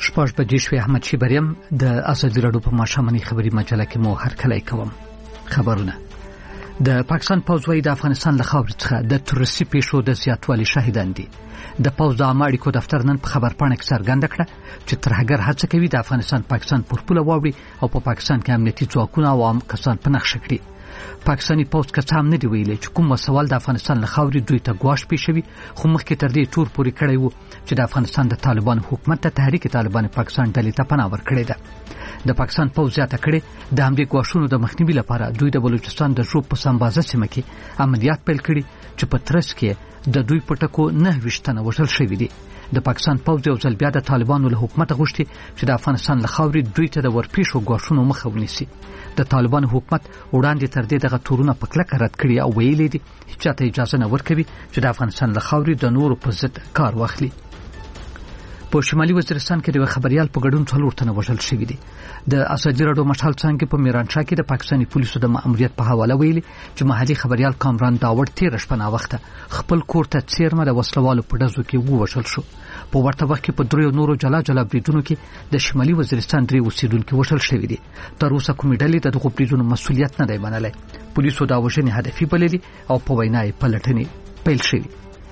شپږ بجې شوې. احمد شیبریم د ازادي راډیو په ماښامنۍ خبري مجله کې مو هرکلی کوم. خبرونه. د پاکستان پوځ وايي د افغانستان له خاورې څخه د تروریستي پیښو د زیاتوالي شاهدان دي. د پوځ د عامه اړیکو دفتر نن په خبرپاڼه کې څرګنده کړه چې ترهګر هڅه کوي د افغانستان پاکستان پر پوله واوړي او په پاکستان کې امنیتي ځواکونه او عام کسان په نښه کړي. پاکستاني پوځ که هم نه دی ویلي چې کوم سوال د افغانستان له خاورې دوی ته ګواښ پیښوي، خو مخکې تر دې تور پورې کړی وو چې د افغانستان د طالبانو حکومت ته تحریک طالبان پاکستان ډلې ته پناه ورکړې ده. د پاکستان پوځ زیاته کړې د همدې ګواښونو د مخنیوي لپاره دوی د بلوچستان د ژوب په سمبازه سیمه کې عملیات پیل کړي چې په ترڅ کې د دوی په ټکو 9 تنه وژل شوي دي. د پاکستان پوځ یو ځل بیا د طالبانو له حکومت غوښتي چې د افغانستان له خاورې دوی ته د ورپېښو ګواښونو مخه ونیسي. د طالبانو حکومت وړاندې تر دې دغه تورونه په کلکه رد کړي او ویلي دي چې چاته اجازه نه ورکوي چې د افغانستان له خاورې د نورو په ضد کار واخلي. په شمالي وزیرستان کې د خبريال په ګډون 4 تنه وژل شوي دي. د ازادي راډیو مشال څنګه په میرانشاه کې د پاکستاني پولیسو د مأموریت په حواله ویلي چې محلي خبريال کامران داوړ 13 شپه نا وخته خپل کور ته څیرمه د وسلوالو په ډزو کې ووژل شو. په ورته وخت کې په دریو نورو جلا جلا بریدونو کې د شمالي وزیرستان 3 اوسیدونکو وژل شوي دي. تر اوسه کومې ډلې د دغو بریدونو مسؤلیت نه دی منلی. پولیسو دا وژنې هدفي بللي او په وینا یې پلټنې پیل شوې.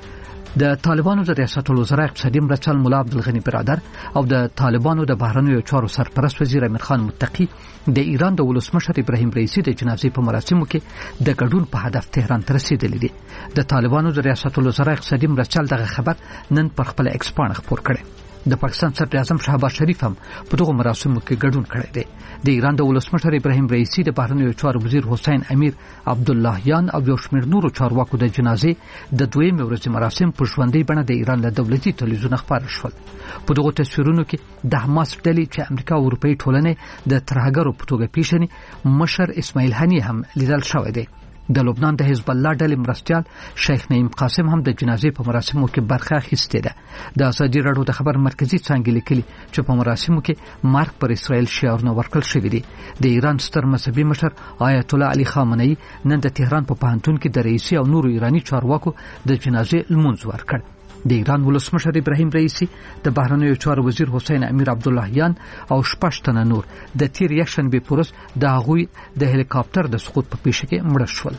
د طالبانو د ریاست الوزرا اقتصادي مرچل مولا عبدالغنی برادر او د طالبانو د بهرنیو چارو سرپرست وزیر امیر خان متقی د ایران د ولسمشر ابراهیم رئیسی د جنازې په مراسمو کې د ګډون په هدف تهران ته رسیدلی دي. د طالبانو د ریاست الوزرا اقتصادي مرچل دغه خبر نن پر خپل ایکس پاڼه خپور کړي. د پاکستان صدر اعظم شهباز شریف هم په دغه مراسمو کې ګډون کړی دی. د ایران د ولسمشر ابراهیم رئیسی د بهرنیو چارو وزیر حسین امیر عبداللهیان او یو شمېر نورو چارواکو د جنازې د دویمې ورځې مراسم په ژوندۍ بڼه د ایران له دولتي تلویزیون خبر شول. په دغه تصویرونو کې د حماس ډلې چې امریکا او اروپאי ټولنې د ترهګرو په توګه پیژني مشر اسماعیل هنی هم لیدل شوی دی. د لبنان د حزب الله ډلې مرستیال شیخ نعیم قاسم هم د جنازې په مراسمو کې برخه اخیستې ده. د ازادي راډیو د خبر مرکزی څنګه لیکلي چې په مراسمو کې مرګ پر اسرائیل شعارونه ورکړل شوي دي. د ایران ستر مذهبي مشر آیت الله علي خامنه‌ای نن د تهران په پوهنتون کې د رئیسی او نورو ایرانی چارواکو د جنازې لمونځ ورکړ. د ایران ولسمشر ابراهیم رئیسی د بهرنیو چارو وزیر حسین امیر عبداللهیان او 6 تنه نور د تیر یکشنبه پورس د هغوی د هلیکاپټر د سقوط په پیښه کې مړه شول.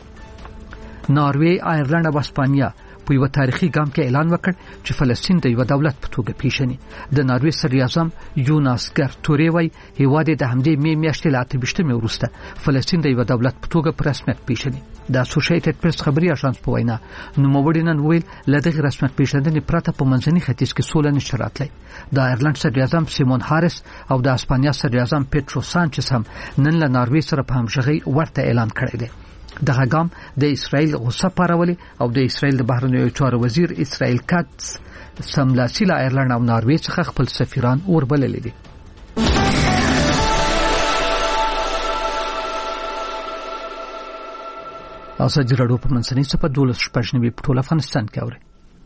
ناروی، آیرلند او اسپانیا په یو تاریخي ګام کې اعلان وکړ چې فلسطین د یو دولت په توګه پیژني. د ناروی صدر اعظم یوناس ګر توري وايي هیواد د همدې میاشتې له 28 وروسته فلسطین د یو دولت په توګه په رسمیت پیژني. د اسوسییټډ پریس خبري اژانس په وینا نوموړي نن ویل لدغه رسمیت پیژندنې پرته په منځني ختیځ کې سوله نشي راتلی. د آیرلند صدر اعظم سیمون هاریس او د اسپانیا صدر اعظم پیټرو سانچز هم نن له ناروی سره په همغږي ورته اعلان کړی دی. دغه ګام د اسرائیل غوسه پارولې او د اسرائیل د بهرنیو چارو وزیر اسرائیل کاتس سملاسي له آیرلند او ناروی څخه خپل سفیران وربللي دي. ازادي راډیو په منځنۍ صفه 12 په ټول افغانستان کې اوري.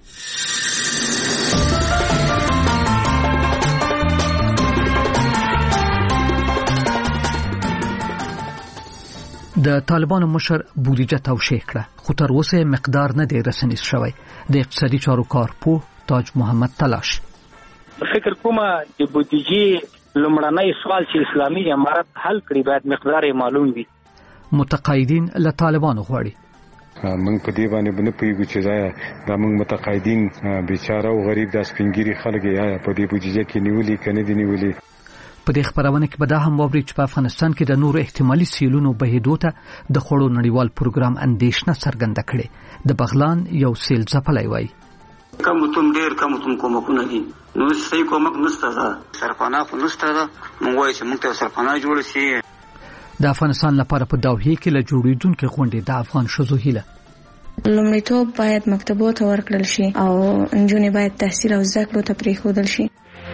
د طالبانو مشر بودیجه توشیح کړه، خو تر اوسه مقدار نه دی رسنیز شوی. د اقتصادي چارو کارپوه تاج محمد تلاش فکر کوم د بودیجې لومړنی سوال چې اسلامي امارت حل کړي باید مقدار معلوم وي. متقاعدین له طالبانو غواړي موږ په دې باندې بنه پیږو چې دا موږ متقاعدین بیچاره او غریب د سپینګری خلک یا په دې بودیجه کې نیولې کنه دي نیولې. په دې خبرونه کې به دا هم ووري چې په افغانستان کې د نورو احتمالي سیلونو بهیدو ته د خړو نړیوال پروګرام اندیشنه څرګنده کړي. د بغلان یو سیل ځپلای وای کمتون ډیر کمتون کومکونه دي نو صحیح کومک نشته ده، سرپناه خو نشته ده. موږ وایو چې موږ ته سرپناه جوړ شي. د افغانستان لپاره په دوحه کې له جوړیدونکو غونډې د افغان شذو هیله لومړیتوب باید مکتبو ته ورکړل شي او نجونې باید تحصیل او زده کړو ته پریښودل شي.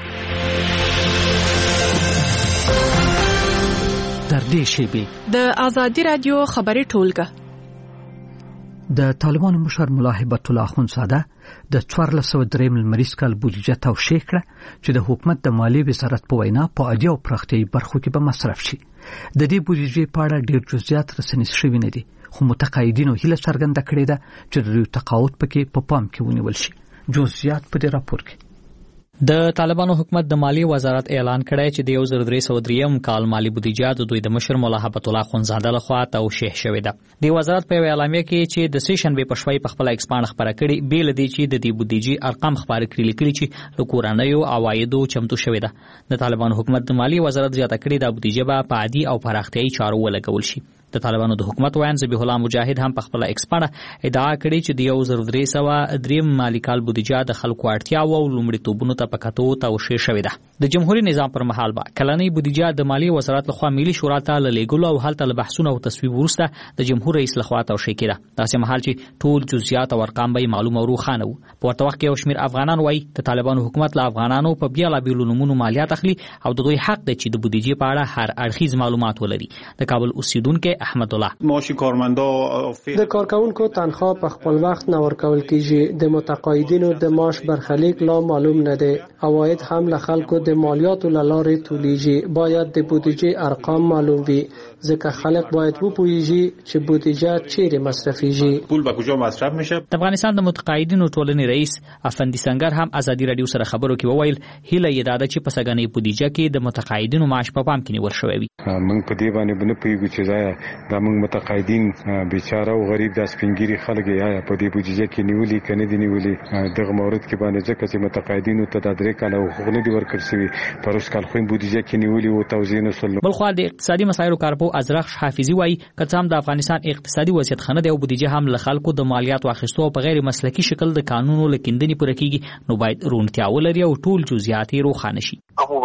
تر دې شیبې د ازادي رادیو خبري ټولګه د طالبانو مشر مولا هبت الله اخوندزاده د 1403 لمریز کال بودیجه توشیح کړه چې د حکومت د مالی وزارت په وینا په عادي او پراختیایي برخو کې به مصرف شي. د دې بودیجې په اړه ډېر جزئیات رسنیز شوي نه دي، خو متقاعدینو هیله څرګنده کړې ده چې د تقاعد پکې په پام کې ونیول شي. جزئیات په دې راپور کې د طالبانو حکومت د مالی وزارت اعلان کړی چې د 1303 کال مالی بودیجه د دوی د مشر مولا هبت الله خونزاده لخوا توشیح شوې ده. د وزارت په اعلامیه کې چې د سې شنبه په شپه په خپل ایکس باندې خبره کړې بیل دي چې د دې بودیجې ارقام خبره کړي لیکلي چې د کورنیو عوایدو چمتو شوې ده. د طالبانو حکومت د مالی وزارت زیاته کړې د بودیجه په عادي او پراختیایي چارو ولګول شي. د طالبانو د حکومت وایي ذبیح الله مجاهد هم په خپل ایکس باندې ادعا کړې چې د 1303 مالی کال بودیجه د خلکو اړتیا او لومړیتوبونو ته پکاتو توشیح شوې ده. د جمهوریت نظام پر مهال به کلنۍ بودیجه د مالی وزارت لخوا ملي شورا ته لېږلو او هلته له بحثونو او تصویب وروسته د جمهور رئیس لخوا توشیح کېده. داسې مهال چې ټول جزئیات او ارقام به معلوم او روښانه وو. په ورته وخت کې یو شمېر افغانان وایي د طالبانو حکومت له افغانانو په بیلابیلو نومونو مالیات اخلي او د دوی حق دی چې د بودیجې په اړه هر اړخیز معلومات ولري. د کابل اوسیدونکو احمد الله د کارکونکو تنخواه په خپل وخت نه ورکول کیږي. د متقاعدینو د معاش برخلیک لا معلوم نه دی. عواید هم له خلکو د مالیاتو له لارې تولیږي. باید د بودیجې ارقام معلوم وي ځکه خلک باید وپوهیږي چې بودیجه چیرې مصرفیږي. پول به کجا مصرف میشه. د افغانستان د متقاعدینو ټولنې رئیس افندي سنگر هم ازادي رادیو سره خبرو کې وویل هیله یې ده چې په سګنې بودیجه کې د متقاعدینو معاش په پام کې نیول شوی وي. موږ په دې باندې بنه پیږو چې دا موږ متقاعدین بیچاره او غریب د سپینګری خلک یا په دې بودیجه کې نیولې کنه دي نیولې. دغه مورد کې باندې ځکه چې متقاعدینو ته د درې کال حقوق نه دي ورکړل شوی پر اوس کال خو بودیجه کې نیولې او توزیع نه سول. بل خو د اقتصادي مسایلو کارپو ازرخ حافظي وایي کڅام د افغانستان اقتصادي وضعیت خنه دی او بودیجه هم له خلکو د مالیات واخیستو په غیر مسلکي شکل د قانونو لکندنی پوره کیږي نو باید رونتیا ولري او ټول جزئیات روښانه شي.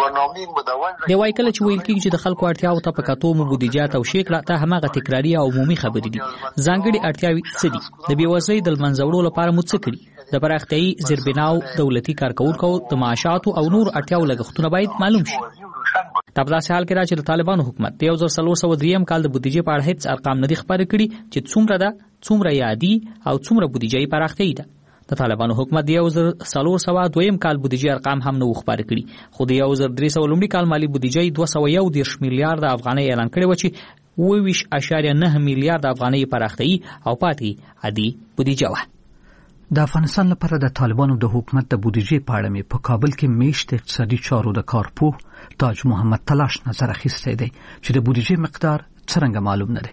دی وایي کله چې ویل کیږي چې د خلکو اړتیاو ته پکاتو مو بودیجه توشیح کړه ته همغه تکراری او عمومي خبرې دي. ځانګړي اړتیاوې څه دي؟ د بیوزلۍ د منځوړو لپاره مو څه کړي؟ د پراختیایي زیربناو دولتي کارکونکو د معاشاتو او نور اړتیاو لګښتونه باید معلوم شي. په داسې حال کې چې د طالبانو حکومت د 1303 کال د بودیجې په اړه هیڅ ارقام نه دي خبرې کړي چې څومره ده څومره یادي او څومره بودیجې پراختیایي ده. د طالبانو حکومت د 1302 کال بودیجې ارقام هم نه خبرې کړي خو د 1300 لومړي کال مالی بودیجې 210 میلیارډ افغانۍ اعلان کړي و چې 22.9 میلیارډ افغانۍ پراختیایي او پاتې عادي بودیجه وه. د افغانستان لپاره د طالبانو د حکومت د بودیجې په اړه مې په کابل کې میشت اقتصادي چارو د کارپوه تاج محمد تلاش نظر اخیستی دی چې د بودیجې مقدار څرنګه معلوم نه دی.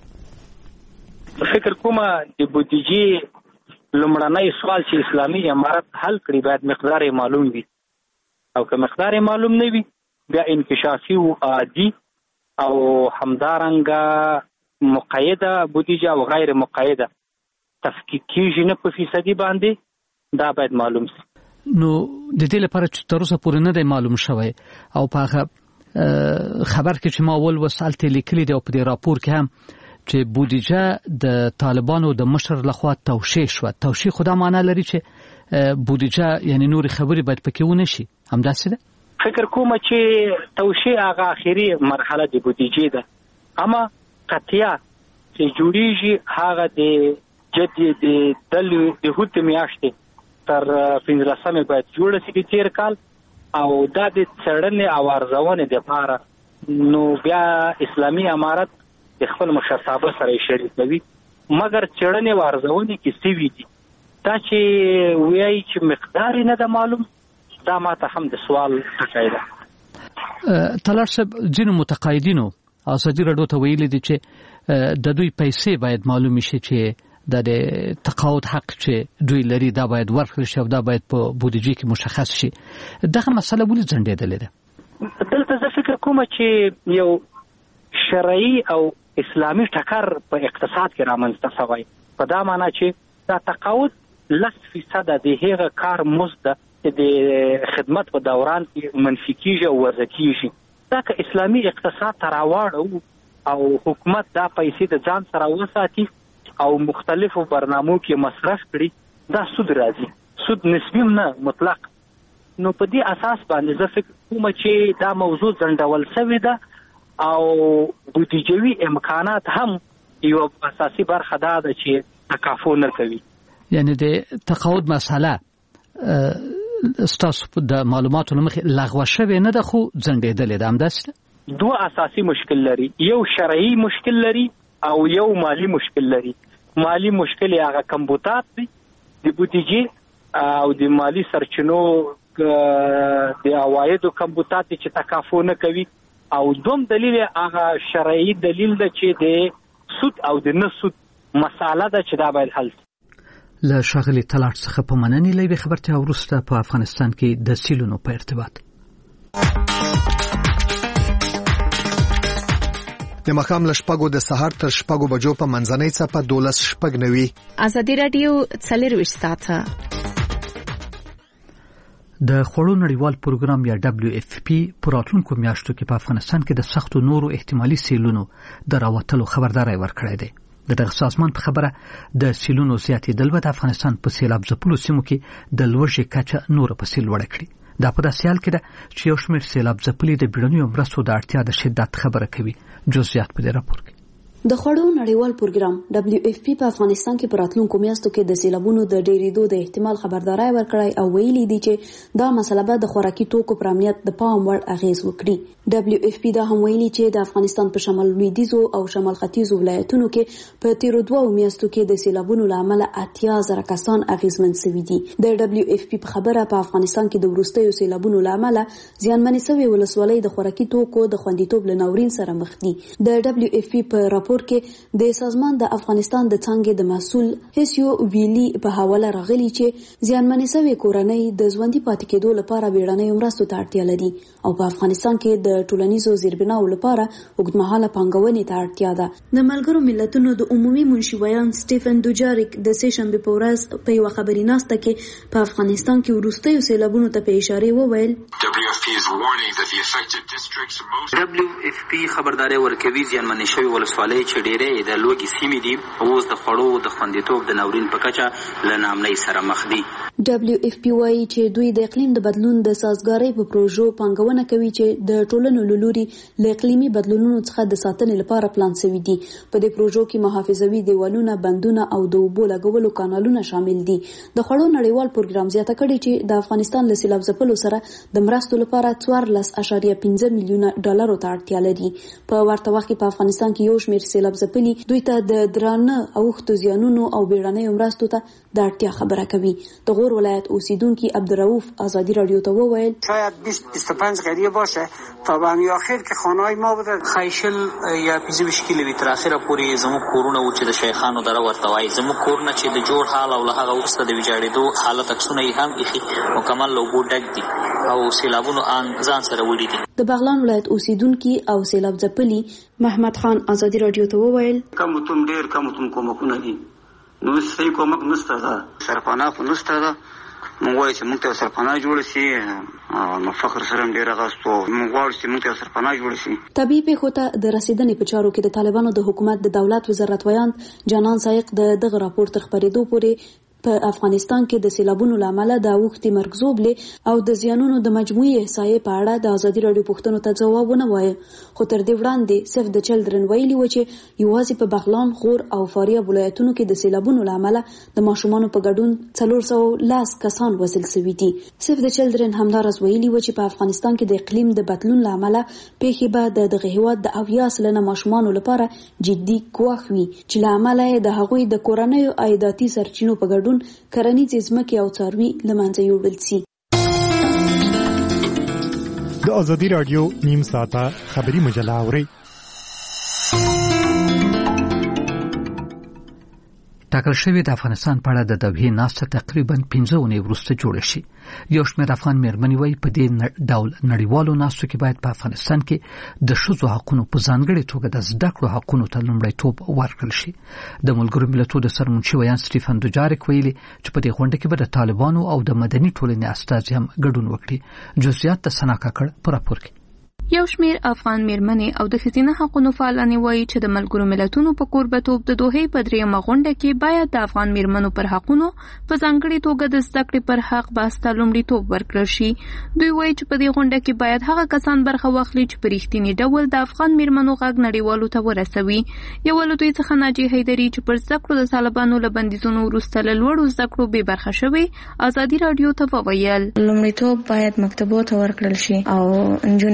فکر کوم د بودیجې لومړنی سوال چې اسلامي امارت حل کړي باید مقدار معلوم وي او که مقدار معلوم نه وي بیا انکشافي او عادي او همدارنګه مقیده بودیجه او غیر مقیده تفکیک کیږي نه په فیصدي باندې دا باید معلوم شي. نو د دې لپاره چې تر اوسه پورې نه دی معلوم شوی او په خبر کې چې ما ول وسالته لیکلي دی او په دې راپور کې هم چې بودیجه د طالبانو د مشر لخوا توشیح شو. توشیح خدا معنی لري چې بودیجه یعنی نور خبرې باید پکې ونه شي همداسې ده. فکر کوم چې توشیح هغه اخیری مرحله د بودیجې ده اما قطعا چې جوړیږي هغه د جدي د هوت میاشتې تر 15 باید جوړ شي د تیر کال او دا د څړنې او ارزونې لپاره نو بیا اسلامي امارت د خپل مشرتابه سره شریکوي مګر څړنې او ارزونې کې څه وی دي دا چې وایي چې مقدار نه ده معلوم دا ماته هم د سوال ټکی ده. تلاش ځینو متقاعدینو ازادي رادیو ته ویلي دي چې د دوی پیسې باید معلوم شي چې د تقاعد حق چې دوی لري دا باید ورکړل شي او دا باید په بودیجې کې مشخص شي. دغه مسله ولې ځنډېدلې ده؟ دلته زه فکر کوم چې یو شرعي او اسلامي ټکر په اقتصاد کې رامنځته شوی په دا معنی چې دا تقاعد 10% د هغه کار مزد د خدمت په دوران کې منفي کیږي او وضع کیږي. دا که اسلامي اقتصاد ته راوړو او حکومت دا پیسې د ځان سره وساتي او مختلفو برنامو کې مصرف کړي دا سود راځي. سود نسبی نه مطلق. نو په دې اساس باندې زه فکر کوم چې دا موضوع ځنډول شوی ده او بودیجوي امکانات هم یو اساسي برخه ده چې تکافو نه کوي. یعنی د تقاعد مسله ستاسو د معلوماتو لمخې لغوه شوی نه ده خو ځنډېدلې ده همداسې. دوه اساسي مشکل لري یو شرعي مشکل لري او یو مالی مشکل لري. مالی مشکل هغه کمبودات دي د بودیجې او د مالی سرچینو د عوایدو کمبودات چې تکافو نه کوي او دوم دلیل هغه شرعي دلیل ده چې د سود او د نه سود مساله ده چې دا باید حل له شاغلي طلعت څخه په مننې لوي خبرته ورسته په افغانستان کې د سیلونو په ارتباط د مخام لشپګو د سحر تر شپګو بجو په منځنۍ څپه 12 شپګ نوي ازادي رادیو 24 ساعته د خوړو نړیوال پروګرام یا WFP په راتلونکو میاشتو کې په افغانستان کې د سختو نورو احتمالي سیلونو د راوتلو خبرداري ورکړې ده. دغه سازمان په خبره د سیلونو زیاتېدل به د افغانستان په سیلاب ځپلو سیمو کې د لوړې کچه نور په سیل وړ کړي. دا په داسې حال کې ده چې یو شمېر سیلاب ځپلي د بیړنیو مرستو د اړتیا د شدت خبره کوي. جزئیات په دې راپور کې د خوړو نړیوال پروګرام WFP په افغانستان کې په راتلونکو میاشتو کې د سیلابونو د ډېرېدو د احتمال خبرداري ورکړای او ویلي دي چې دا مسله به د خوراکي توکو پر امنیت د پام وړ اغیز وکړي. WFP دا هم ویلي چې د افغانستان په شمال لویدیځو او شمال ختیځو ولایتونو کې په تیرو 2 میاشتو کې د سیلابونو لامل 80,000 کسان اغیزمن شوي دي. د WFP په خبره په افغانستان کې د وروستیو سیلابونو لامل زیانمنې شوي ولسوالۍ د خوراکي توکو د خوندیتوب له ناورین سره مخ دي. د WFP په راپور کې د سازمان د افغانستان د څنګه د مسول هیڅ یو ویلي په حواله راغلي چې زیانمنې شوي کورنۍ د ژوندۍ پاتې کېدو لپاره بیړنۍ مرستو ته اړتیا لري او په افغانستان کې د ټولنیزو زیربناو لپاره اوږدمهاله پانګونې ته اړتیا ده. د ملګرو ملتونو د عمومي منشي ویان سټیفن دوجاریک د سهشنبه په ورځ په یو خبري ناسته کې په افغانستان کې وروستیو سیلابونو ته په اشاره وویل WFP خبرداري ورکوي زیانمنې شوي ولسوالۍ چې ډېرې د لوګي سیمې دي اوس د خوړو د خوندیتوب د ناورین په کچه له نامنۍ سره مخ دي. WFP وايي چې دوی د اقلیم د بدلون د سازګارۍ په پروژو پانګونه کوي چې د ټولنو له لوري له اقلیمي بدلونونو څخه د ساتنې لپاره پلان شوی دي. په دې پروژو کې محافظوي دیوالونه، بندونه او د اوبو لګولو کانالونه شامل دي. د خوړو نړیوال پروګرام زیاته کړي چې د افغانستان له سیلاب ځپلو سره د مرستو لپاره 14.5 میلیونه ډالرو ته اړتیا لري. په ورته وخت کې په افغانستان کې یو شمېر سیلاب ځپلي دوی ته د درانه اوښتو زیانونو او بیړنیو مرستو ته د اړتیا خبره کوي. د غور ولایت اوسیدونکي عبدالرؤوف آزادی رادیو ته وویل شاید 20-25 قریه باشه تا به همین آخر که خانه‌های ما بوده خیشل یا 25 کیلومتر تر اخره پورې زموږ کورونه و چې د شیخانو دره ورته وایي. زموږ کورونه چې د جوړ حال او له هغه وروسته د ویجاړېدو حالت عکسونه یې هم ایښي مکمل له اوبو ډک دي او سیلابونو ځان سره وړي دي. د بغلان ولایت اوسیدونکي او سیلاب ځپلي محمد خان آزادی رادیو ته وویل کمتون ډیر کمتون کومکونه دي نو صحیح کومک نشته ده سرپناه خو نشته ده موږ وایو چې موږ ته سرپناه جوړ شي نو فخر سره ډیر غاستو موږ وایو چې موږ ته سرپناه جوړ شي. طبيعي پیښو ته د رسیدنې په چارو کې د طالبانو د حکومت د دولت وزارت ویان جانان سایق دغه راپور تر خبرېدو پورې په افغانستان کې د سیلابونو لامل د اوښتي مرګزوبلې او د زیانونو د مجموعي احصایې په اړه د ازادي رادیو پوښتنو ته ځواب ونه وایي. خو تر دې وړاندې سیف د چلډرن ویلي و چې یوازې په بغلان، غور او فاریاب ولایتونو کې د سیلابونو لامل د ماشومانو په ګډون 410 کسان وژل شوي دي. سیف د چلډرن همدارس ویلي و چې په افغانستان کې د اقلیم د بدلون لامل پیښې به د دغه هیواد د 80 سلنه ماشومانو لپاره جدي ګواښ وي چې له امله د هغوی د کورنیو عایداتي سرچینو په ګډون کرنیزې ځمکې او څاروي له منځه یوړل شي. د ازادي رادیو نیم ساعته خبري مجله اورئ. ټاکل شوی د افغانستان په اړه د دوحې ناسته تقریبا 15 اونۍ وروسته جوړه شي. یو شمېر افغان مېرمنې وایي په دې ډول نړیوالو ناستو کې باید په افغانستان کې د ښځو حقونو په ځانګړې توګه د زده کړو حقونو ته لومړیتوب ورکړل شي. د ملګرو ملتونو د سرمنشي ویان سټیفن دوجاریک ویلي چې په دې غونډه کې به د طالبانو او د مدني ټولنې استازي هم ګډون وکړي. جزئیات د سنا کاکړ په راپور کې. یو شمیر افغان مېرمنې او د ښځینه حقوقو فعالانې وایي چې د ملګرو ملتونو په کوربتوب د دوحې په درېیمه غونډه کې باید د افغان مېرمنو پر حقونو په ځانګړې توګه د زده کړې پر حق بحث ته لومړیتوب ورکړل شي. دوی وایي چې په دې غونډه کې باید هغه کسان برخه واخلي چې په رښتیني ډول د افغان مېرمنو غږ نړیوالو ته ورسوي. یو له دوی څخه ناجیه حیدري چې پر زده کړو د طالبانو له بندیزونو وروسته له لوړو زده کړو بې برخه شوې ازادي رادیو ته وویل لومړیتوب باید مکتبو ته ورکړل شي او نجونې باید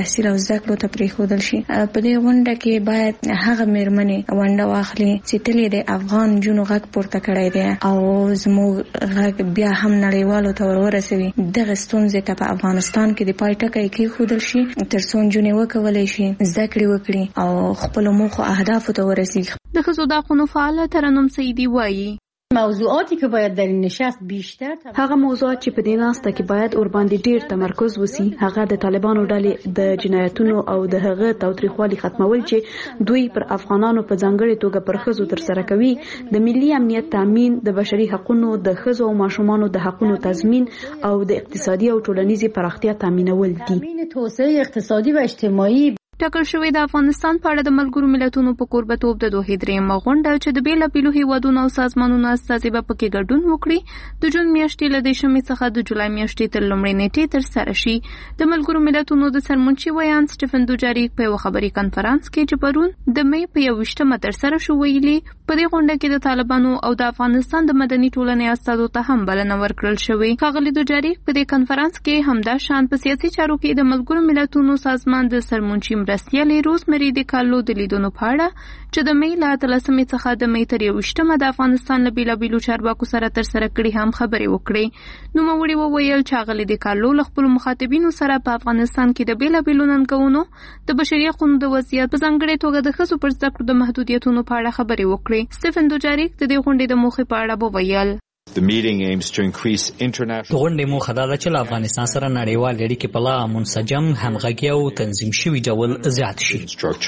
تحصیل او زده کړو ته پریښودل شي. په دې غونډه کې باید هغه میرمنې ونډه واخلي چې تل د افغان جنو غږ پورته کړی دی او زموږ غږ بیا هم نړیوالو ته ورسوي. دغه ستونزې ته په افغانستان کې د پای ټکی کېښودل شي تر څو نجونې وکولی شي زده کړې وکړي او خپلو موخو اهدافو ته ورسیږي. د ښځو د حقونو فعاله ترنم سعیدي وایي موضوعاتی که باید در این نشست بیشتر هغه موضوعات چې په دې ناسته کې باید ور باندې ډیر تمرکز وسی هغه د طالبانو ډلې د جنایتونو او د هغه تاوتریخوالي ختمول چې دوی پر افغانانو په ځانګړي توګه پر ښځو تر سره کوي، د ملي امنیت تامین، د بشري حقوقو، د ښځو او ماشومانو د حقوقو تضمین او د اقتصادي او ټولنیزي پراختیا تامینول دي. توسعه اقتصادي و اجتماعي ټاکل شوې د افغانستان په اړه د ملګرو ملتونو په کوربتوب د دوحې درېیمه غونډه چې د بېلابېلو هیوادونو او سازمانونو استازي به پکې ګډون وکړي د جون میاشتې له 10 څخه د جولای میاشتې تر لومړۍ نیټې ترسره شي. د ملګرو ملتونو د سرمنشي ویان سټیفن دوجاریک په یو خبري کانفرنس کې چې پرون د مې په 21مه ترسره شو ویلي په دې غونډه کې د طالبانو او د افغانستان د مدني ټولنې استازو ته هم بلنه ورکړل شوې. ښاغلي دوجاریک په دې کانفرنس کې همدا شان په سیاسي چارو کې د ملګرو ملتونو سازمان د سرمنشي مرستیالې روزمری د کالو د لیدونو په اړه چې د مې له 13 څخه د مې تر 21مه د افغانستان له بېلابېلو چارواکو سره ترسره کړي هم خبرې وکړې. نوموړي وویل چې هغه د کالو له خپلو مخاطبینو سره په افغانستان کې د بېلابېلو ننګونو، د بشري حقوقو د وضعیت، په ځانګړې توګه د ښځو پر زده کړو د محدودیتونو په اړه خبرې وکړې. سټیفن دوجاریک د دې غونډې د موخې په اړه وویل The meeting aims to increase international غونډې موخه دا ده چې له افغانستان سره نړیوال اړیکې په لا منسجم، همغږي او تنظیم شوي ډول زیات شي.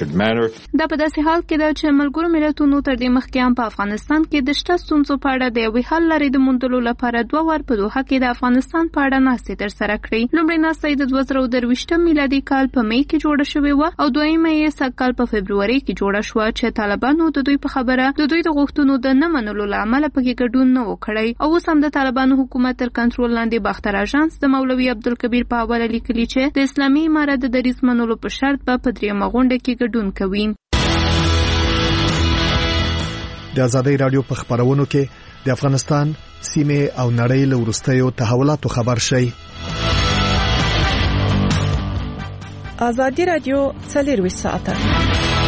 دا په داسې حال کې ده چې ملګرو ملتونو تر دې مخکې هم په افغانستان کې د شته ستونزو په اړه د یوې حل لارې د موندلو لپاره 2 وار په دوحه کې د افغانستان په اړه ناستې ترسره کړې. لومړۍ ناسته یې د 2023 میلادي کال په مې کې جوړه شوې وه او دویمه یې سږکال په فبروري کې جوړه شوه چې طالبانو د دوی په خبره د دوی د غوښتنو د نه منلو له امله پکې ګډون نه و کړی. او اوس هم د طالبانو حکومت تر کنټرول لاندې باختر اژانس د مولوي عبدالکبیر په حواله لیکلي چې د اسلامي امارت د دریځ منلو په شرط به په درېیمه غونډه کې ګډون کوي. د ازادۍ رادیو په خبرونو کې د افغانستان سیمه او نړۍ له وروستیو تحولاتو خبر شي. ازادۍ رادیو 24 ساعته.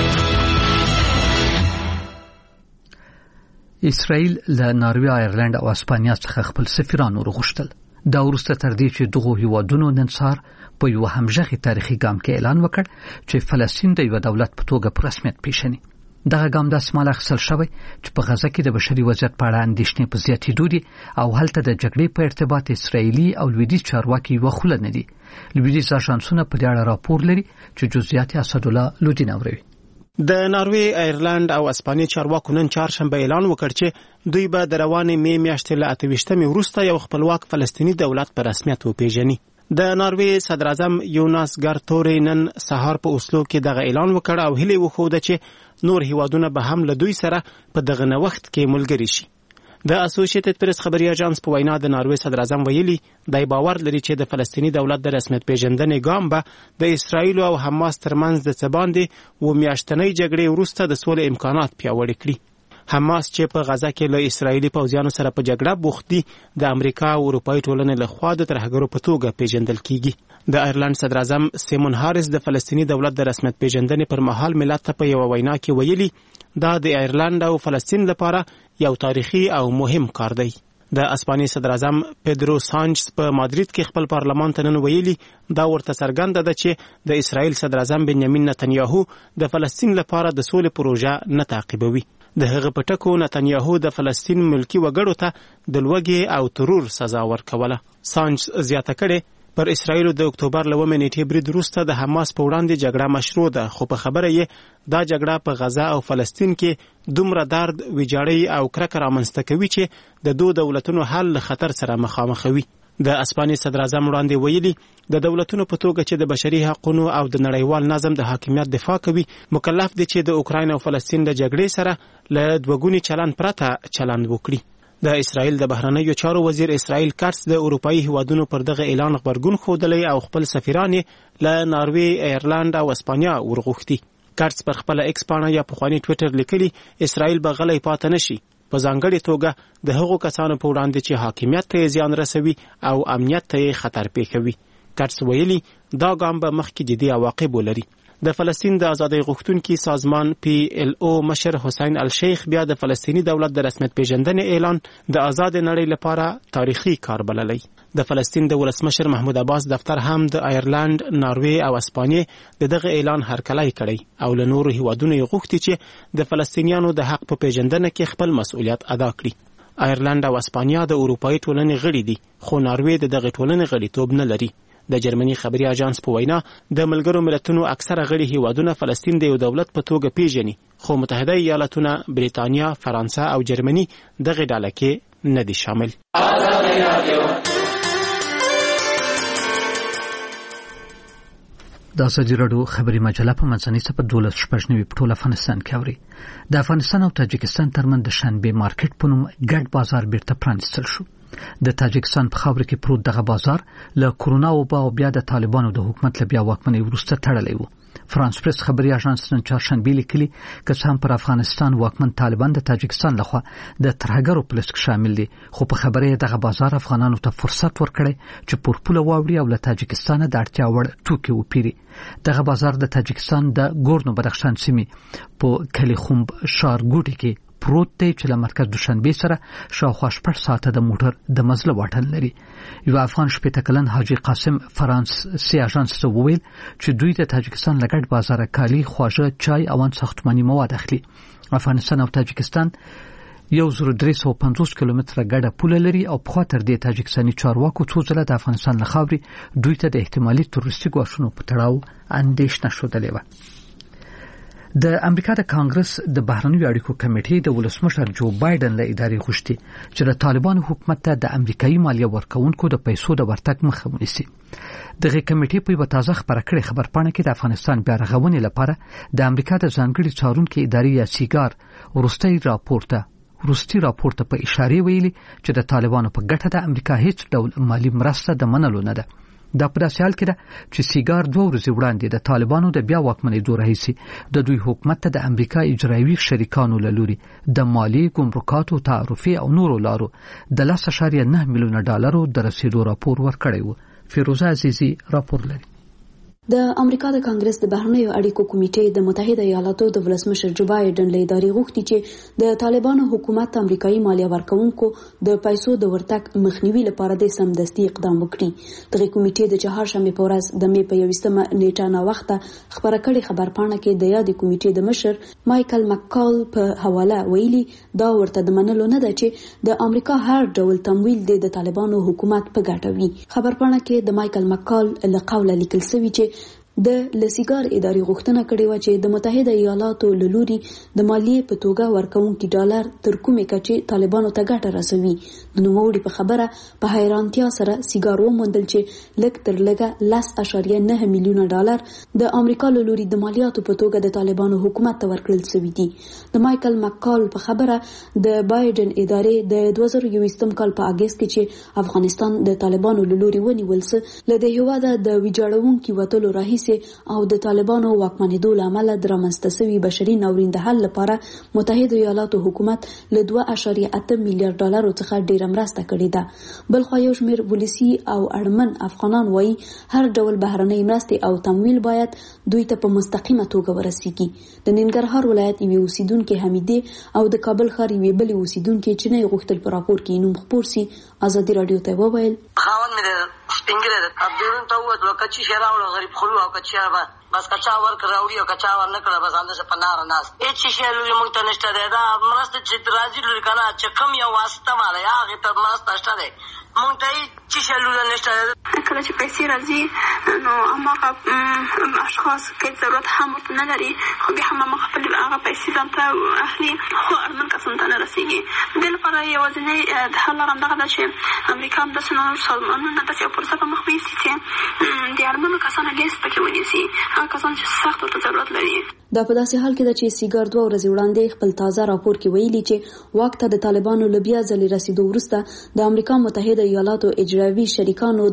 اسرائیل له ناروې، آیرلند او اسپانیا څخه خپل سفیران ورغوښتل. دا وروسته تر دې چې دغه هیوادونو نن سهار په یو همغږي تاریخي ګام کې اعلان وکړ چې فلسطین د یو دولت په توګه په رسمیت پیژني. دغه ګام د اسمال اخیستل شوی چې په غزه کې د بشري وضعیت په اړه اندېښنې په زیاتېدو دي او هلته د جګړې په ارتباط اسرائیلي او لویدیځ چارواکي وخوله نه دي. لویدیځ اژانسونه په دې اړه راپور لري چې جزئیات اسدالله لودین اوري. د ناروې، آیرلند او اسپانیا چارواکو نن چهارشنبه اعلان وکړ چې دوی به د روانې مې میاشتې له 28مې وروسته یو خپلواک فلسطیني دولت په رسمیت وپیژني. د ناروې صدر اعظم یوناس ګارتوري نن سهار په اوسلو کې دغه اعلان وکړ او هیله وښوده چې نور هیوادونه به هم له دوی سره په دغه وخت کې ملګري شي. د اسوسییټډ پریس خبري اژانس په وینا د ناروې صدر اعظم ویلي دای باور لري چې د فلسطیني دولت د رسمیت پیژندنې ګام به د اسرایل او حماس ترمنځ د څه باندې و میاشتنۍ جګړې وروسته د سولې امکانات پیاوړي کړي. حماس چې په غزه کې له اسرایلی پوځیانو سره په جګړه بوخت دي د امریکا او اروپאי ټولنې لخوا د ترهګرو په توګه پیژندل کیږي. د آیرلند صدر اعظم سیمون هاریس د فلسطیني دولت د رسمیت پیژندنې پر مهال ملت ته په یو وینا کې ویلي دا د آیرلند او فلسطین لپاره یو تاریخي او مهم کار دی. د اسپانیې صدر اعظم پیدرو سانچز په مادرید کې خپل پارلمان ته نن ویلي دا ورته څرګنده ده چې د اسرائیل صدر اعظم بنیامین نتنیاهو د فلسطین لپاره د سولې پروژه نه تعقیبوي. د هغه په ټکو نتنیاهو د فلسطین ملکی وګړو ته د لوږې او ترور سزا ورکوله. سانچز زیاته کړې پر اسرائیل د اکتوبر له 1 نیټې برید وروسته د حماس په وړاندې جګړه مشروع ده، خو په خبره یې دا جګړه په غزه او فلسطین کې دومره درد، ویجاړی او کرکه رامنځته کوي چې د دوه دولتونو حل له خطر سره مخامخوي. د اسپانیې صدر اعظم وړاندې ویلي د دولتونو په توګه چې د بشري حقوقو او د نړیوال نظم د حاکمیت دفاع کوي مکلف دي چې د اوکراین او فلسطین د جګړې سره له دوګونی چلند پرته چلند وکړي. د اسرائیل د بهرنیو چارو وزیر اسرائیل کارتس د اروپאי هیوادونو پر دغه اعلان خبرګون خوده او خپل سفیران له ناروې، آیرلند او اسپانیا ورغوښتي. کارتس پر خپل ایکس پاڼه یا پخوانی ټوئیټر لیکلي اسرائیل به غلی پاتې نشي، په ځانګړې توګه د هغو کسانو په وړاندې چې حاکمیت ته زیان رسوي او امنیت ته خطر پېښوي. کټس ویلي دا ګام به مخکې جدي عواقب ولري. د فلسطین د ازادۍ غوښتونکي سازمان PLO مشر حسین الشیخ بیا د فلسطیني دولت د رسمیت پیژندنې اعلان د آزاد نړۍ لپاره تاریخي کار بللی. د فلسطین د ولسمشر محمود عباس دفتر هم د آیرلند، ناروې او اسپانیې د دغه اعلان هرکلی کړی او له نورو هیوادونو یې غوښتي چې د فلسطینیانو د حق په پیژندنه کې خپل مسؤلیت ادا کړي. آیرلند او اسپانیا د اروپایي ټولنې غړي دي، خو ناروې د دغه ټولنې غړیتوب نه لري. د جرمني خبري اژانس په وینا د ملګرو ملتونو اکثره غړي هیوادونه فلسطین د یو دولت په توګه پیژني، خو متحده ایالاتونه، بریتانیا، فرانسه او جرمني دغه ډله کې نه دي شامل. د ازادي راډیو خبري مجله په منځنۍ صفحه 12 په ټول افغانستان کې اوري. د افغانستان او تاجکستان ترمنځ د شنبه مارکیټ په نوم ګډ بازار بیرته پرانیستل شو. د تاجکستان په خاوره کې پروت دغه بازار له کرونا وبا او بیا د طالبانو د حکومت له بیا واکمنۍ وروسته تړلی و. فرانس پریس خبري اژانس نن چهارشنبه لیکلي که څه هم پر افغانستان واکمن طالبان د تاجکستان لخوا د ترهګرو په لست کې شامل دي، خو په خبره دغه بازار افغانانو ته فرصت ورکړي چې پورپوله واوړي او له تاجکستان د اړتیا وړ توکي وپیري. دغه بازار د تاجکستان د ګورنو بدخشان سیمې په کلیخومب ښارګوټي کې پروت دی چې له مرکز دوشنبه سره شاوخوا 8 ساعته د موټر د مزله واټن لري. یو افغان 80 کلن حاجی قاسم فرانسي اژانس ته وویل چې دوی د تاجکستان لګړ بازار کالی، خواږه، چای او ساختماني مواد اخلي. افغانستان او تاجکستان 1350 کیلومتره ګډه پوله لري او په خاطر د تاجکستاني چارواکو څو ځله د افغانستان لخوا دوی ته د احتمالي تروریستي ګواښونو په تړاو اندېښنه شودلې و. د امریکا د کانګرس د بهرنیو اړیکو کمیټې د ولسمشر جو بایدن له ادارې غوښتي چې د طالبانو حکومت ته د امریکایي مالیه ورکونکو د پیسو د ورتګ مخه ونیسي. دغه کمیټې په یوه تازه خبره کړې خبرپاڼه کې د افغانستان بیا رغونې لپاره د امریکا د ځانګړي څارونکي ادارې یا سیګار وروستي راپور ته په اشاره ویلي چې د طالبانو په ګټه د امریکا هیڅ ډول مالی مرسته د منلو نه ده. دا په داسې حال کې ده چې سیګار 2 ورځې وړاندې د طالبانو د بیا واکمنېدو راهیسې د دوی حکومت ته د امریکا اجرایوي شریکانو له لوري د مالی، ګمرکاتو، تعرفي او نورو لارو د 10.9 میلیونه ډالرو د رسیدو راپور ورکړی و. فیروزه عزیزی راپور لري. د امریکا د کانګرس د بهرنیو اړیکو کمیټې د متحده ایالاتو د ولسمشر جو بایدن له ادارې غوښتي چې د طالبانو حکومت امریکایي مالیه ورکونکو د پیسو د ورتګ مخنیوي لپاره د سمدستي اقدام وکړي. دغه کمیټې د چهارشنبه په ورځ د مې په 21مه نیټه نا وخته خبره کړې خبرپاڼه کې د یادې کمیټې د مشر مایکل مکال په حواله ویلي دا ورته د منلو نه ده چې د امریکا هر ډول تمویل د طالبانو حکومت په ګټه وي. خبرپاڼه کې د مایکل مکال له قوله لیکل شوی چې د لسیګار ادارې غوښتنه کړې و چې د متحده ایالاتو له لوري د مالیې په توګه ورکوونکي ډالر تر کومې کچې طالبانو ته ګټه رسوي. د نوموړي په خبره په حیرانتیا سره سیګار وموندل چې لږ تر لږه 10.9 میلیونه ډالر د امریکا له لوري د مالیاتو په توګه د طالبانو حکومت ته ورکړل شوي دي. د مایکل مکال په خبره د بایدن ادارې د 2021 کال په اگست کې چې افغانستان د طالبانو له لوري ونیول سو له د هیواده د ویجاړونکو وټلو راهیسې او د طالبانو واکمنېدو لامل درامسته شوی بشري ناورین د حل لپاره متحده ایالاتو حکومت له 2.8 میلیارډ ډالرو څخه ډیره مرسته کړې ده. بل خو یو شمېر پولیسي او اړمن افغانان وایي هر ډول بهرنۍ مرستې او تمویل باید دوی ته په مستقیمه توګه ورسیږي. د ننګرهار ولایت یوې اوسیدونکې حمیدې او د کابل ښار یوې بلې اوسیدونکې چې نه غوښتل په راپور کې نوم خپور سي ازادي رادیو ته وویل سپینګره ده ابدیرون ته ووت وکچی شراوړو غریب خلو او کچا بس کچا ورک راوړي او کچا ور نه کړه بس اندازه په نار ناس هیڅ شی لري موږ ته نشته ده دا مرسته چې راځي لري کنه چې کم یو واسطه مال یا هغه ته مرسته شته ده موږ ته هیڅ شی لري نشته ده. کله چې پیسې راځي نو هغه اشخاص کې ضرورت هم نه لري خو به هم خپل هغه پیسې ځان ته اخلي خو ارمن کسان ته نه رسیږي. د لپاره یوازینی د حل لاره ده چې امریکا هم د سازمانونو د فرصت مخ ویسي چې د ارمن کسانو لیست پکې ونیسي کسان چې سخت ورته ضرورت لري. دا په داسې حال کې ده چې سیګار 2 ورځې وړاندې خپل تازه راپور کې ویلي چې واک ته د طالبانو له بیا ځلې رسیدو وروسته د امریکا متحده ایالاتو اجرایوي شریکانو د طالبانو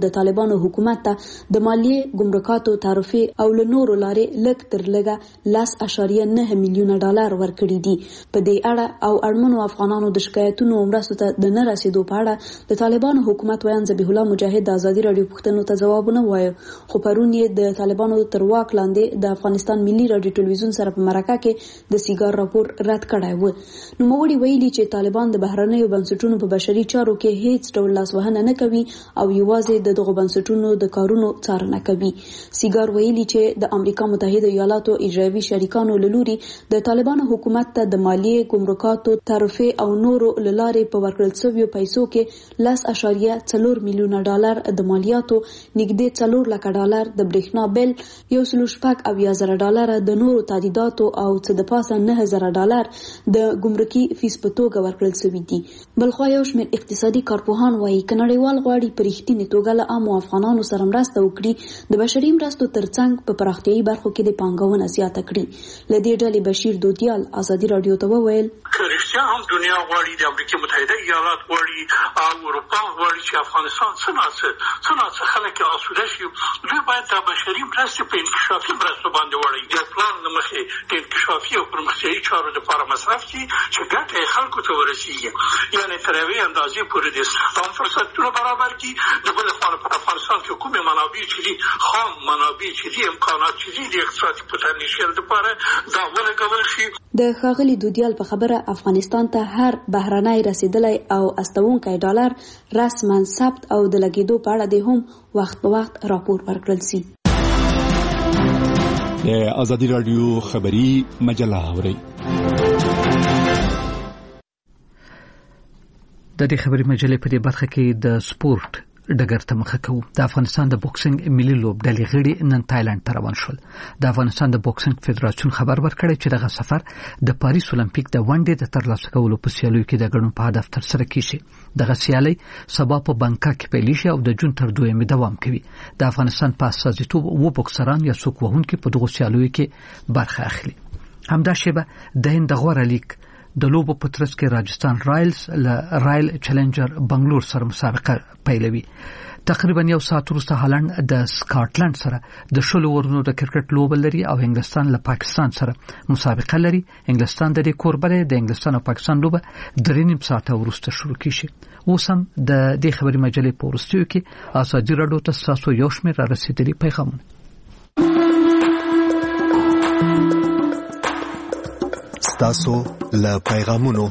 طالبانو حکومت ته د مالیې، ګمرکاتو، تعرفې او له نورو لارې لږ تر لږه 10.9 میلیونه ډالر ورکړي دي. په دې اړه او اړمنو افغانانو د شکایتونو مرستو ته د نه رسیدو په اړه د طالبانو حکومت ویان ذبیح الله مجاهد د ازادي رادیو پوښتنو ته ځوابونه وایي، خو پرون یې د طالبانو تر واک لاندې د افغانستان ملي رادیو ټلویزیون سره په مرکه کې د سیګار راپور رد کړی و. نوموړي ویلي چې طالبان د بهرنیو بنسټونو په بشري چارو کې هیڅ ډول لاسوهنه نه کوي او یوازې د دغو بنسټونو د کارونو څارنه کوي. سیګار ویلي چې د امریکا متحده ایالاتو اجرایوي شریکانو له لوري د طالبانو حکومت ته د مالیې، ګمرکاتو، تعرفې او نورو له لارې په ورکړل شویو پیسو کې 10.4 میلیونه ډالر د مالیاتو، نږدې 4 لک ډالر د برېښنا بل، 1.8 ډالر د نورو تادیداتو او څه د پاسه 9000 ډالر د ګمرکي فیس په توګه ورکړل شوي دي. بلخوا یو شمېر اقتصادي کارپوهان وایي که نړیوال غواړي په رښتینې توګه له عامو افغانانو سره مرسته وکړي، د بشري مرستو ترڅنګ په پراختیایي برخو کې د پانګونه زیاته کړي. له دې ډلې بشیر دودیال ازادي رادیو ته وویل، که رښتیا هم دنیا غواړي، د امریکا متحده ایالات غواړي او اروپا غواړي چې افغانستان څه خلک آسوده شي، دوی باید د بشري مرستې په انکشافي مرستو باندې وړي، د پلان له مخې د انکشافي او پرمختیایي چارو لپاره مصرف شي چې ګټه یې خلکو ته ورسیږي، یعنې تر یوې اندازې پورې د استخدام فرصتونه برابر کړي. د بلې خوا په افغانستان کې کومې منابع چې دي، خام منابع چې دي، امکانات چې دي د اقتصادي پوتنشیل لپاره دا ولګول شي. د ښاغلي دودیال په خبره افغانستان ته هر بهرنی رسیدلی او استوونکی ډالر رسما ثبت او د لګېدو په اړه د هم وخت په وخت راپور ورکړل شي. د ازادي رادیو خبری مجله اورئ. د دې خبري مجلې په دې برخه کې د سپورت ډګر ته مخه کوو. د افغانستان د بوکسینګ ملي لوبډلې غړي نن تایلند ته روان شول. د افغانستان د بوکسینګ فدراسیون خبر ورکړی چې دغه سفر د پاریس اولمپیک د ونډې د ترلاسه کولو په سیالیو کې د ګډون په هدف ترسره کیږي. دغه سیالي سبا په بانکاک کې پیل شي او د جون تر 2 دوام کوي. د افغانستان په استازیتوب و بوکسران یا څوک وهونکي په دغه سیالیو کې برخه اخلي. همدا شیبه د هند غوړه لیگ د لوبو په ترڅ کې راجستان رایلز له رایل چیلنجر بنگلور سره مسابقه پیلوي. تقریبا یو ساعت وروسته هالند د سکاټلند سره د 10 ورونو د کرکټ لوبه لري او انګلستان له پاکستان سره مسابقه لري. انګلستان د دې کوربه د انګلستان او پاکستان لوبه 3.5 ساعته وروسته شروع کیږي. اوس هم د دې خبري مجلې په ورستیو کې ازادي رادیو ته تاسو یو شمېر را رسیدلي پیغامونه. تاسو له پیغامونو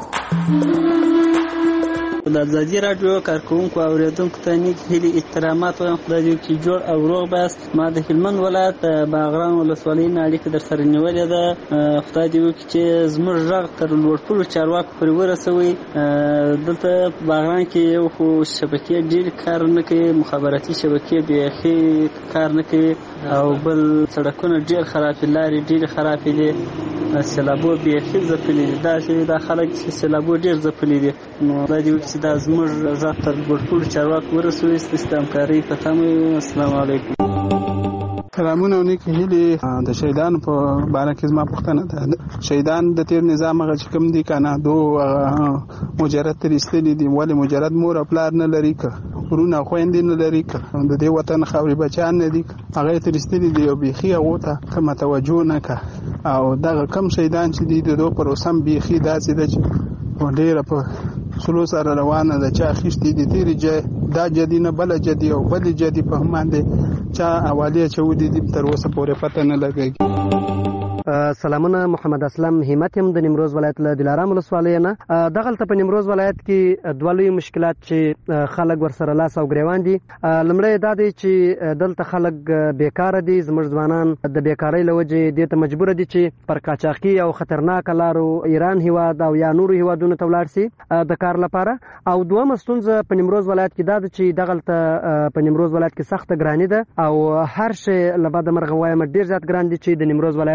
د ازادي رادیو کارکونکو او اوریدونکو ته نیک هیلې احترامات وایم. خدای دې وکړي جوړ او روغ بست. ما د هلمند ولایت باغران ولسوالۍ نه اړیکه در سره نیولې ده. خدای دې وکړي چې زموږ غږ تر لوړپوړو چارواکو پورې ورسوي. دلته په باغران کې یو خو شبکې ډېرې کار نه کوي، مخابراتي شبکې بیخي کار نه کوي، او بل سړکونه ډېر خرابې، لارې ډېرې خرابې دي، سیلابو بیخي ځپلي دي. داسې دا خلک چې سیلابو ډېر ځپلي دي. نو خدای دې وکړي چې دا زموږ غږ تر لوړپوړو چارواکو ورسوي. ستاسو د همکارۍ په تمه. السلام علیکم. سلامونه او نیک هیلې. د شهیدانو په باره کې زما پوښتنه ده. شهیدان د تیر نظام هغه چې کوم دي کنه دو مجرد تر ایستلي دي، ولې مجرد مور او پلار نه لري، که ورونه خويندې نه لري، که د دې وطن خاورې بچان نه دي، هغه تر ایستلي دي او بیخي هغه ته کومه توجه نه کا. او دغه کم شهیدان چې دي د دوه پر اوسم بیخي داسې ده چې ډېره په سلو سره روانه ده. چا خېشتې دي تیرې دا جدي نه بل جدي او بل جدي په باندې چا حواله چودي دي تر اوسه پورې پته نه لګي. سلامونه، محمد اسلم همت يم د نیمروز ولایت له دلارام ولسوالۍ نه. دغلته په نیمروز ولایت کې دوه لوی مشکلات چې خلک ورسره لاس او ګریوان دي. لمړی دا دی چې دلته خلک بیکاره دي. زموږ ځوانان د بیکارۍ له وجې دې ته مجبور دي چې پر قاچاقي او خطرناک لارو ایران هیواد او یا نورو هیوادونو ته ولاړ شي د کار لپاره. او دویمه ستونزه په نیمروز ولایت کې دا ده چې دغلته په نیمروز ولایت کې سخته ګراني ده او هر شی له بده مرغه وایم ډېر زیات ګران دي چې د نیمروز ولایت له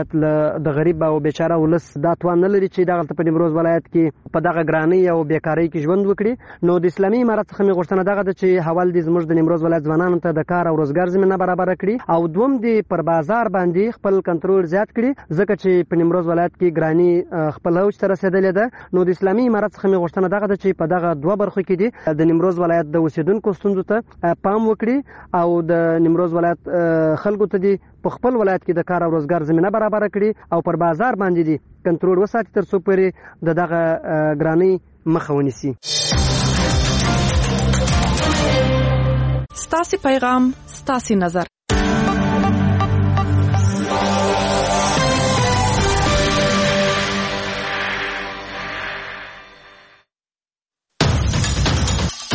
د غریب او بیچاره ولس دا توان نه لري چې دغه په نیمروز ولایت کې په دغه ګرانۍ او بیکاری کې ژوند وکړي. نو د اسلامي امارت څخه مې غوښتنه دغه ده چې حوال دې زموږ د نیمروز ولایت ځوانانو ته د کار او روزګار زمینه برابر کړي او دوم دې پر بازار باندې خپل کنټرول زیات کړي ځکه چې په نیمروز ولایت کې ګرانۍ خپل اوج ته رسیدلې ده. نو د اسلامي امارت څخه مې غوښتنه دغه ده چې په دغه دوه برخو کې دې د نیمروز ولایت د اوسیدونکو ستونزو ته پام وکړي او د نیمروز ولایت خلکو ته دې په خپل ولایت کې د کار او روزګار زمینه برابر کړي او پر بازار باندې دي کنټرول وساتي تر څو پورې دغه ګرانۍ مخه ونیسي. ستاسو پیغام ستاسو نظر